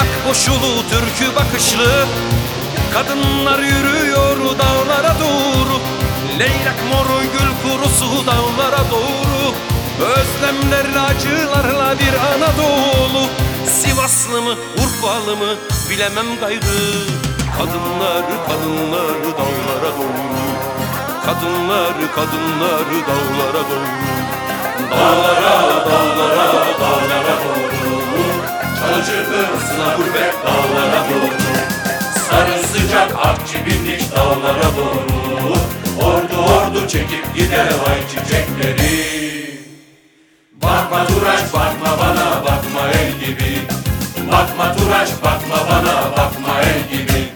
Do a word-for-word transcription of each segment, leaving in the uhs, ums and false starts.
Akboşulu türkü bakışlı kadınlar yürüyor dağlara doğru. Leylak moru gül kurusu dağlara doğru. Özlemlerle acılarla bir Anadolu. Sivaslı mı Urfalı mı bilemem gayrı. Kadınlar kadınlar dağlara doğru. Kadınlar kadınlar dağlara doğru. Dağlara dağlara dağlara doğru. Çalışır hırsına gurbet dağlara doğru. Sarı sıcak akçibinlik dağlara doğru. Ordu ordu çekip gider ay çiçekleri. Bakma Turaç bakma bana bakma el gibi. Bakma Turaç bakma bana bakma el gibi.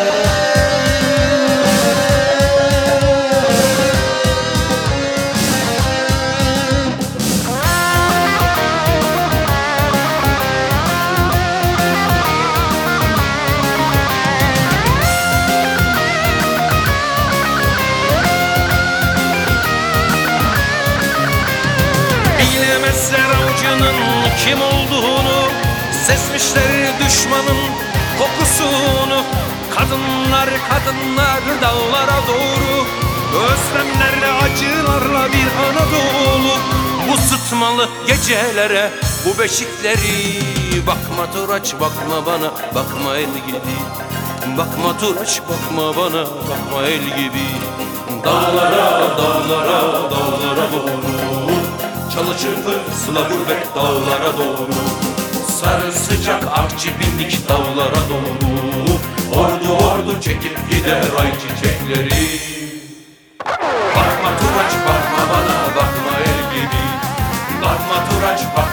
Bilemezler avcının kim olduğunu, sezmişler düşmanın kokusunu. Kadınlar kadınlar dağlara doğru. Özlemlerle acılarla bir Anadolu. Bu sıtmalı gecelere bu beşikleri. Bakma Turaç bakma bana bakma el gibi. Bakma Turaç bakma bana bakma el gibi. Dağlara dağlara dağlara doğru. Çalışır sıla gurbet dağlara doğru. Sarı sıcak akçibinlik dağlara doğru. Ordu ordu çekip gider ay çiçekleri. Bakma Turaç bakma bana bakma el gibi. Bakma Turaç bakma